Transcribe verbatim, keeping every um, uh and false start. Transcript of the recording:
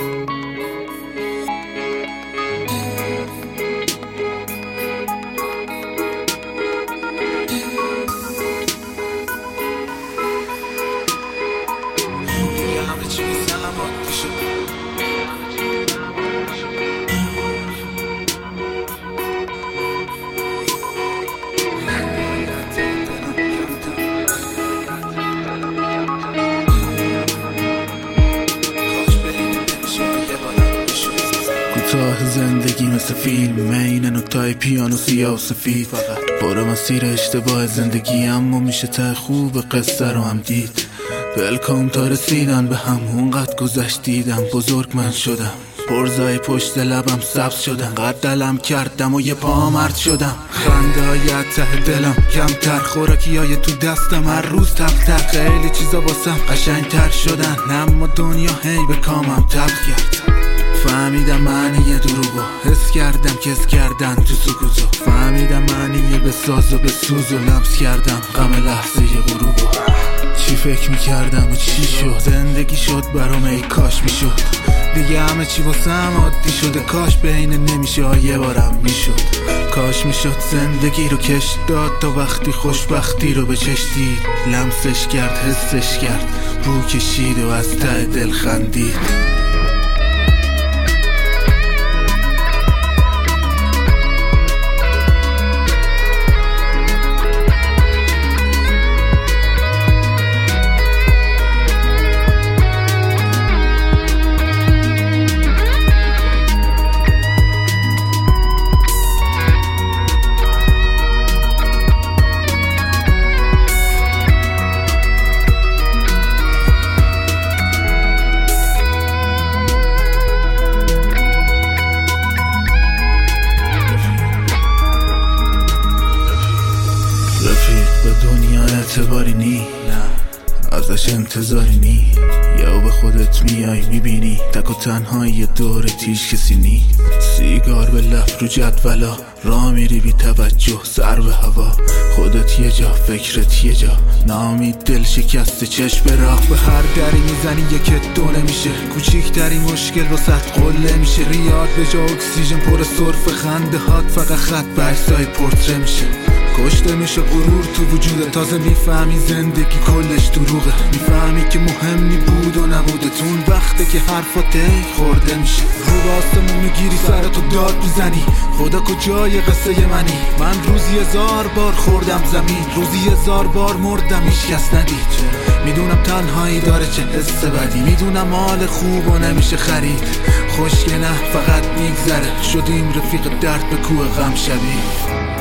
کوتاه زندگی مثل فیلم، این نکتای پیانو سیاه و سفید، برو مسیر اشتباه زندگی اما میشه ته خوب قصه رو هم دید. بلکن تا رسیدن به هم اونقدر گذشت دیدم، بزرگ من شدم، پرزای پشت لبم سبز شدم، قد دلم کردم و یه پا مرد شدم. خنده های ته دلم کمتر، خوراکی های تو دستم هر روز تبتر، خیلی چیزا باسم قشنگ تر شدن، اما دنیا هی به کامم تلخ کرد. فهمیدم معنی دروغو، حس کردم کس کردن تو سکوتو، فهمیدم معنی به ساز و به سوز و لمس کردم غم لحظه غروبو. چی فکر میکردم و چی شد، زندگی شد برام ای کاش میشد، دیگه همه چی واسم عادی شده، کاش بین نمیشه یه بارم میشد، کاش میشد زندگی رو کش داد تا وقتی خوشبختی رو به چش دید، لمسش کرد حسش کرد بو کشید و از ته دل خندید. به دنیا اعتباری نی، نه ازش انتظاری نی، یا به خودت میای میبینی تک و تنهایی دور تیش کسی نی، سیگار به لب رو جدولا، راه میری بی توجه سر به هوا، خودت یه جا فکرت یه جا، نامید دل شکست چشم به راه، به هر دری میزنی یکت دو نمیشه، کوچیکترین مشکل وسط قله میشه، ریاد به جا اکسیژن پر سرف، خنده هات فقط خط به عکسای پورتره میشه، کشته میشه غرور تو وجوده، تازه میفهمی زندگی کلش دروغه، میفهمی که مهمی بود و نبوده، تون وقته که حرفات خورده میشه، رو به آسمون میگیری سرتو داد میزنی، خدا کجای قصه منی، من روزی هزار بار خوردم زمین، روزی هزار بار مردم هیچ کس ندید، میدونم تنهایی داره چه حس بدی، میدونم مال خوب و نمیشه خرید، خوشگه نه فقط میگذره، شدیم رفیق درد به کوه غم شبیه.